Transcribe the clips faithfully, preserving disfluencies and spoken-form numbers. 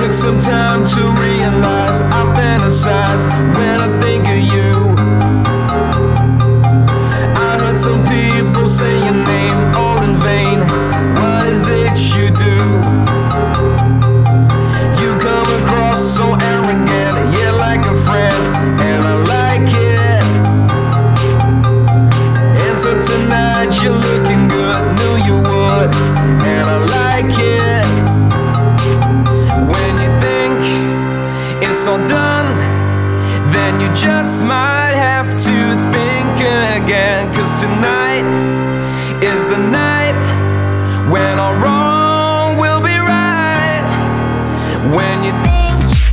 took some time to realize I fantasize when I think of you. I heard some people say your name all in vain. What is it you do? You come across so arrogant, yeah, like a friend, and I like it. And so tonight you're looking good, knew you would, and I like it. When you think it's all done, then you just might have to think again. 'Cause tonight is the night when all wrong will be right. When you think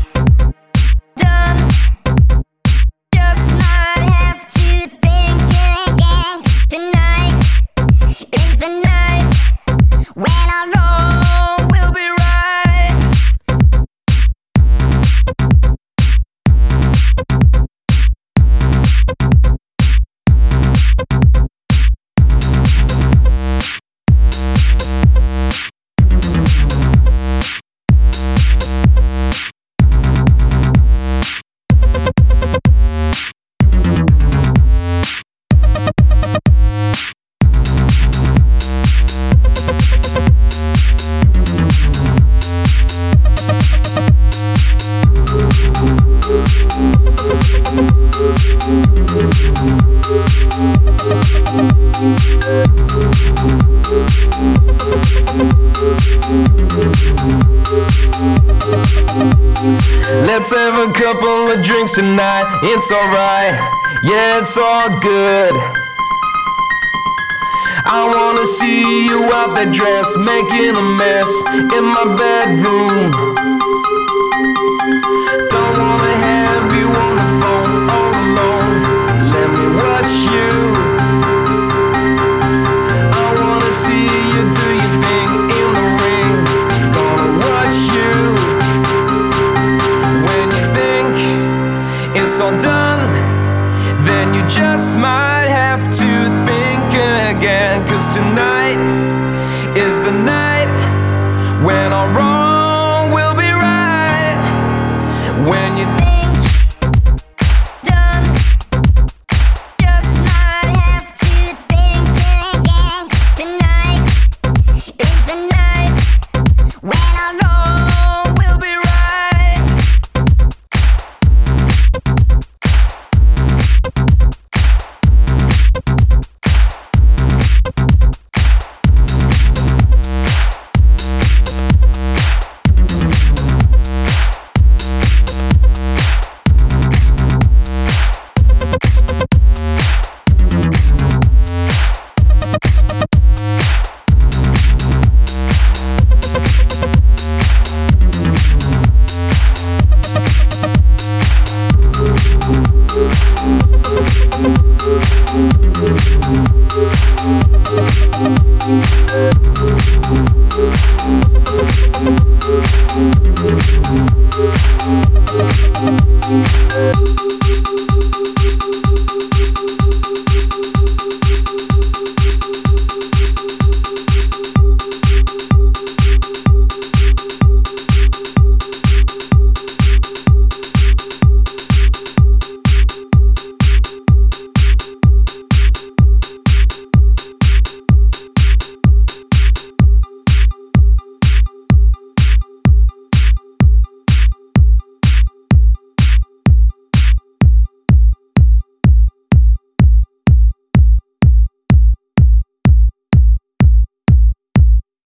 let's have a couple of drinks tonight, it's alright, yeah, it's all good. I wanna see you out that dress, making a mess in my bedroom. Don't wanna have you on the phone all alone, let me watch you. I wanna see you do your thing in the ring, gonna watch you. It's all done, then you just might have to think again. 'Cause tonight is the night when all wrong will be right. When you think We'll be right back.